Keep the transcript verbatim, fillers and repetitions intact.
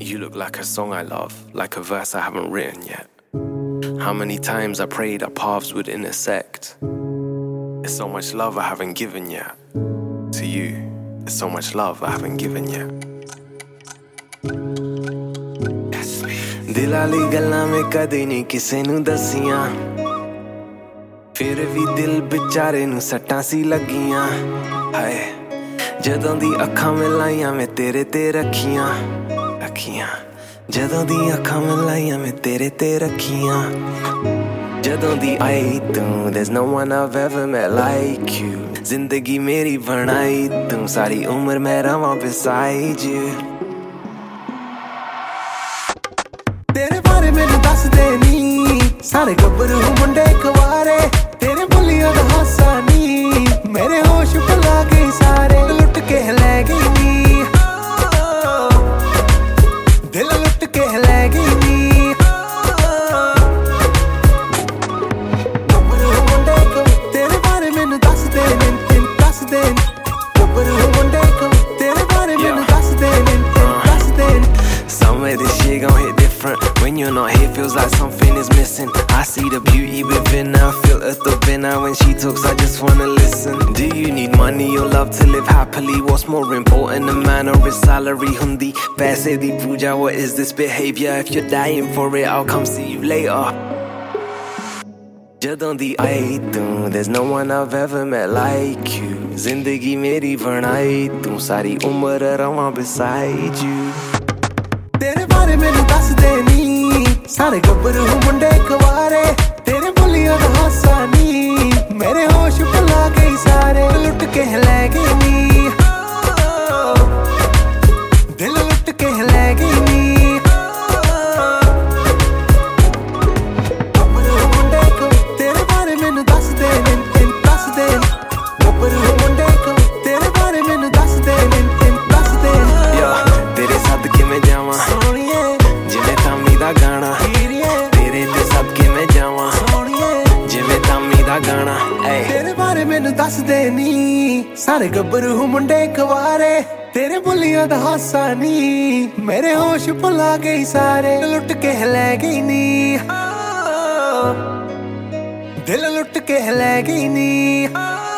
You look like a song I love, like a verse I haven't written yet. How many times I prayed our paths would intersect. There's so much love I haven't given yet. To you, there's so much love I haven't given yet. दिल वाली गल्लां मैं कदे नहीं किसे नू दसियां, फिर भी दिल बेचारे नू सट्टां सी लगियां। हाय जदों दी अखां मिलाइयां मैं तेरे ते रखियां रखियां, जदों दी अखां मिलाइयां मैं तेरे ते रखियां। जदों दी आई तू, there's no one I've ever met like you. जिंदगी मेरी बनाई तू, सारी उम्र मैं रवां beside you. तेरे बारे मैनू दस दे नी, सारे गब्बरू मुंडे कुवारे, तेरे बोलियां दा हासा नी, मेरे होश भुला गए सारे, लुट के ले गई नी, दिल लुट के ले गई नी। गब्बरू मुंडे को तेरे बारे मैनू दस दे नी, दस दे नी, गब्बरू मुंडे को तेरे बारे मैनू दस दे नी, दस दे नी। Somewhere this shit gon' hit different. When you're not here feels like something is missing. I see the beauty within her, feel her the winner. When she talks I just wanna listen. Do you need money or love to live happily? What's more important, a man or his salary? Hundi paise di pooja, what is this behavior? If you're dying for it, I'll come see you later. Jadon di aayi tu, there's no one I've ever met like you. Zindagi meri banai tu, sari umr rawan beside you. तेरे बारे मैनू दस दे नी, सारे गब्बरू मुंडे कुवारे, तेरे बोलियां दा हासा नी, मेरे होश भुला गए सारे, लुट के ले गई नी, दिल लुट के ले गई नी। गब्बरू मुंडे को तेरे बारे मैनू दस दे नी, दस दे नी, गब्बरू मुंडे को तेरे बारे मैनू दस दे नी, दस दे नी। या तेरे सदके मैं जावां जिवें तामी दा गाना, तेरे ते सदके मैं जावां जिवें तामी दा गाना। तेरे बारे मैनू दस दे नी, सारे गब्बरू मुंडे कुवारे, तेरे बोलियां दा हासा नी, मेरे होश भुला गए सारे, लुट के ले गई नी, दिल लुट के ले गई नी।